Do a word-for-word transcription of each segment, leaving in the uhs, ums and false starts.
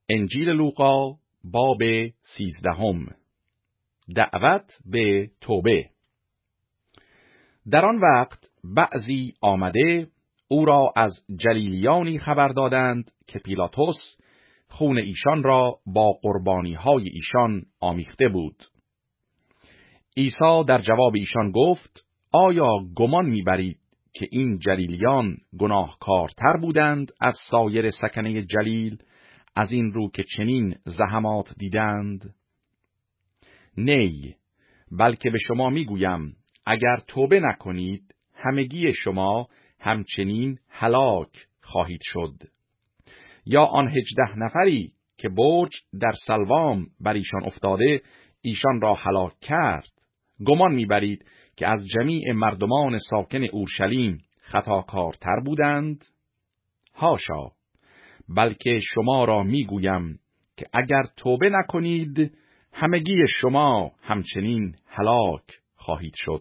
انجیل لوقا باب سیزدهم. دعوت به توبه. در آن وقت بعضی آمده او را از جلیلیانی خبر دادند که پیلاطس خون ایشان را با قربانی‌های ایشان آمیخته بود. عیسی در جواب ایشان گفت: آیا گمان می‌برید که این جلیلیان گناهکارتر بودند از سایر سکنه جلیل، از این رو که چنین زحمات دیدند؟ نی، بلکه به شما میگویم اگر توبه نکنید همگی شما همچنین هلاک خواهید شد. یا آن هجده نفری که برج در سلوام بر ایشان افتاده ایشان را هلاک کرد، گمان میبرید که از جمیع مردمان ساکن اورشلیم خطاکارتر بودند؟ هاشا، بلکه شما را میگویم که اگر توبه نکنید همگی شما همچنین هلاک خواهید شد.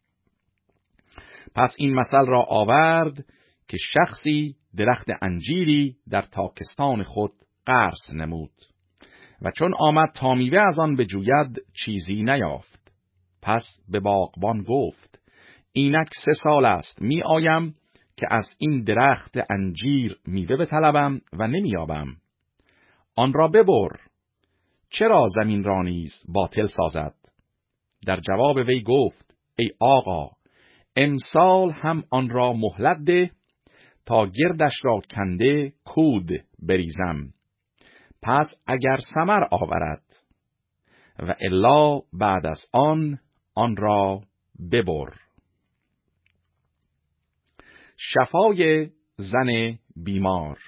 پس این مثل را آورد که شخصی درخت انجیری در تاکستان خود غرس نمود و چون آمد تا میوه از آن بجوید چیزی نیافت. پس به باغبان گفت: اینک سه سال است می آیم که از این درخت انجیر میوه بطلبم و نمیابم. آن را ببر، چرا زمین را نیز باطل سازد؟ در جواب وی گفت: ای آقا، امسال هم آن را مهلت ده تا گردش را کنده کود بریزم، پس اگر ثمر آورد و الا بعد از آن آن را ببر. شفای زن بیمار.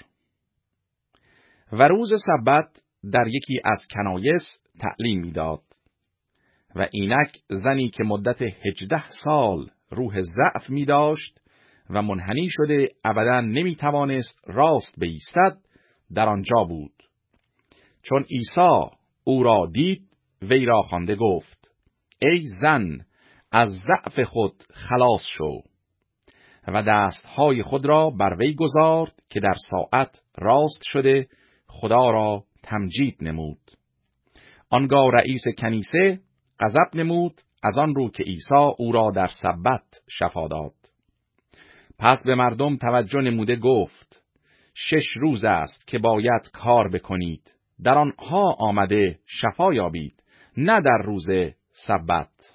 و روز سبت در یکی از کنایس تعلیم می‌داد و اینک زنی که مدت هجده سال روح ضعف می داشت و منحنی شده ابدا نمی توانست راست بایستد در آنجا بود. چون عیسی او را دید وی را خوانده گفت: ای زن، از ضعف خود خلاص شو. و دستهای خود را بر وی گذارد که در ساعت راست شده خدا را تمجید نمود. آنگاه رئیس کنیسه غضب نمود از آن رو که عیسی او را در سبت شفا داد. پس به مردم توجه نموده گفت: شش روز است که باید کار بکنید، در آنها آمده شفا یابید، نه در روز سبت.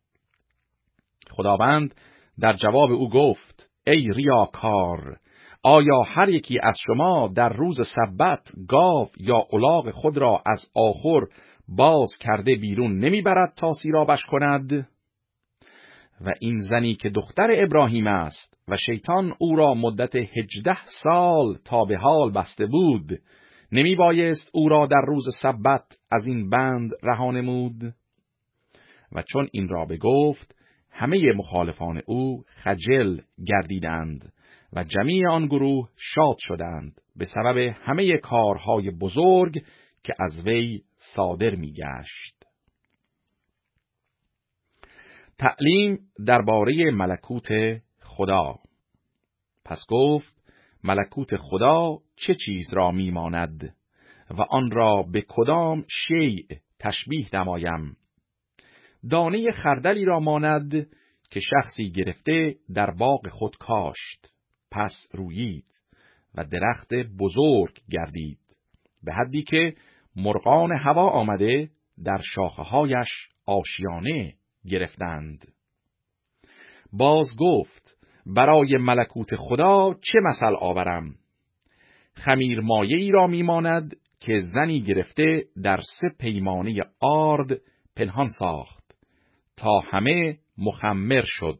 خداوند در جواب او گفت: ای ریاکار، آیا هر یکی از شما در روز سبت گاو یا الاغ خود را از آخر باز کرده بیرون نمیبرد تا سیرابش کند؟ و این زنی که دختر ابراهیم است و شیطان او را مدت هجده سال تا به حال بسته بود، نمی بایست او را در روز سبت از این بند رها نمود؟ و چون این را بگفت همه مخالفان او خجل گردیدند و جمیع آن گروه شاد شدند به سبب همه کارهای بزرگ که از وی صادر می گشت. تعلیم درباره ملکوت خدا. پس گفت: ملکوت خدا چه چیز را می ماند و آن را به کدام شیء تشبیه نمایم؟ دانه خردلی را ماند که شخصی گرفته در باغ خود کاشت، پس رویید و درخت بزرگ گردید، به حدی که مرغان هوا آمده در شاخه‌هایش آشیانه گرفتند. باز گفت: برای ملکوت خدا چه مثل آورم؟ خمیر مایه‌ای را میماند که زنی گرفته در سه پیمانه آرد پنهان ساخت تا همه مخمر شد.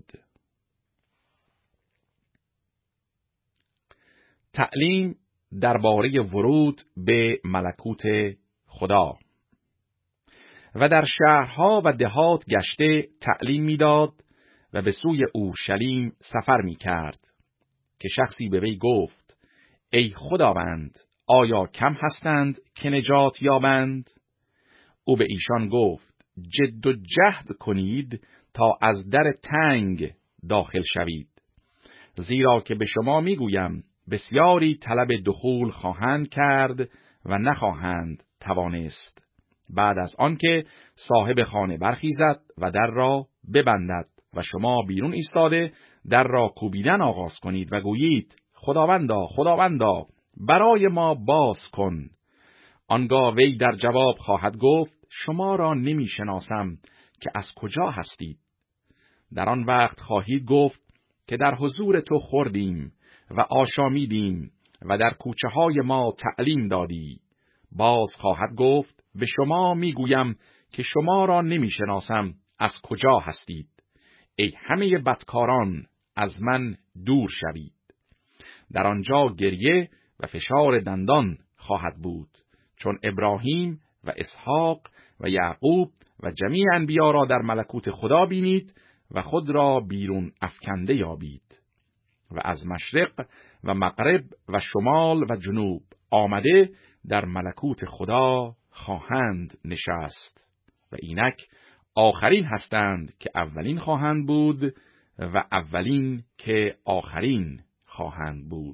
تعلیم درباره ورود به ملکوت خدا. و در شهرها و دهات گشته تعلیم میداد و به سوی اورشلیم سفر میکرد که شخصی به وی گفت: ای خداوند، آیا کم هستند که نجات یابند؟ او به ایشان گفت: جد و جهد کنید تا از در تنگ داخل شوید، زیرا که به شما میگویم بسیاری طلب دخول خواهند کرد و نخواهند توانست. بعد از آنکه صاحب خانه برخیزد و در را ببندد و شما بیرون ایستاده در را کوبیدن آغاز کنید و گویید خداوندا خداوندا برای ما باز کن، آنگاه وی در جواب خواهد گفت شما را نمی شناسم که از کجا هستید. در آن وقت خواهید گفت که در حضور تو خوردیم و آشامیدیم و در کوچه های ما تعلیم دادی. باز خواهد گفت به شما می گویم که شما را نمی شناسم، از کجا هستید؟ ای همه بدکاران از من دور شوید. در آنجا گریه و فشار دندان خواهد بود، چون ابراهیم و اسحاق و یعقوب و جمیع انبیا را در ملکوت خدا بینید و خود را بیرون افکنده یابید. و از مشرق و مغرب و شمال و جنوب آمده در ملکوت خدا خواهند نشست. و اینک آخرین هستند که اولین خواهند بود و اولین که آخرین خواهند بود.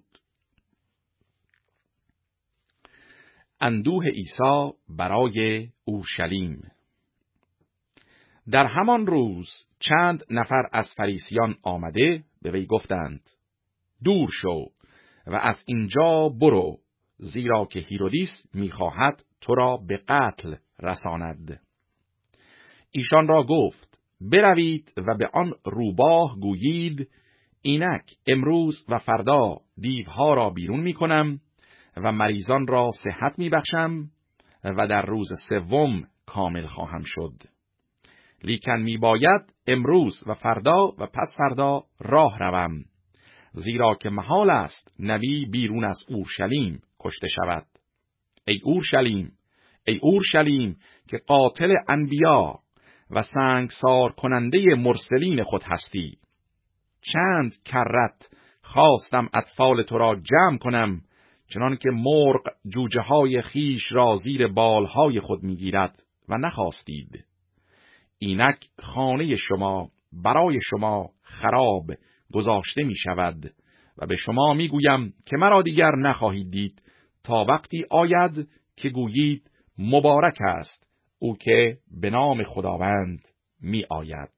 اندوه عیسی برای اورشلیم. در همان روز چند نفر از فریسیان آمده به وی گفتند دور شو و از اینجا برو، زیرا که هیرودیس می‌خواهد تو را به قتل رساند. ایشان را گفت بروید و به آن روباه گویید اینک امروز و فردا دیوها را بیرون می‌کنم و مریضان را صحت می‌بخشم و در روز سوم کامل خواهم شد. لیکن میباید امروز و فردا و پس فردا راه روم، زیرا که محال است نبی بیرون از اورشلیم کشته شود. ای اورشلیم، ای اورشلیم که قاتل انبیا و سنگسار کننده مرسلین خود هستی، چند کرت خواستم اطفال تو را جمع کنم، چنان که مرغ جوجه های خیش را زیر بالهای خود میگیرد و نخواستید. اینک خانه شما برای شما خراب گذاشته می شود و به شما می گویم که مرا دیگر نخواهید دید تا وقتی آید که گویید مبارک است او که به نام خداوند می آید.